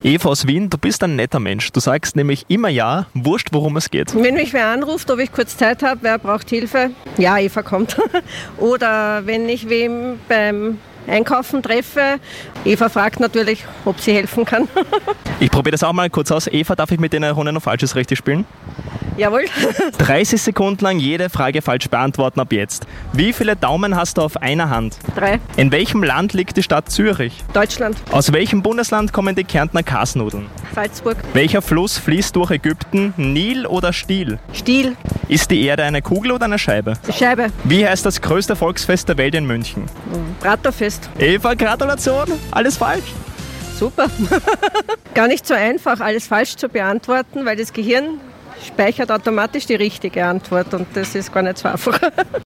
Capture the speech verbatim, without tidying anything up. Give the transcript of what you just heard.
Eva aus Wien, du bist ein netter Mensch. Du sagst nämlich immer ja, wurscht, worum es geht. Wenn mich wer anruft, ob ich kurz Zeit habe, wer braucht Hilfe, ja, Eva kommt. Oder wenn ich wem beim Einkaufen treffe, Eva fragt natürlich, ob sie helfen kann. Ich probiere das auch mal kurz aus. Eva, darf ich mit dir eine Runde noch Falsches richtig spielen? Jawohl. dreißig Sekunden lang jede Frage falsch beantworten ab jetzt. Wie viele Daumen hast du auf einer Hand? Drei. In welchem Land liegt die Stadt Zürich? Deutschland. Aus welchem Bundesland kommen die Kärntner Kasnudeln? Salzburg. Welcher Fluss fließt durch Ägypten? Nil oder Stiel? Stiel. Ist die Erde eine Kugel oder eine Scheibe? Scheibe. Wie heißt das größte Volksfest der Welt in München? Bratwurstfest. Eva, Gratulation! Alles falsch? Super. Gar nicht so einfach, alles falsch zu beantworten, weil das Gehirn speichert automatisch die richtige Antwort und das ist gar nicht so einfach.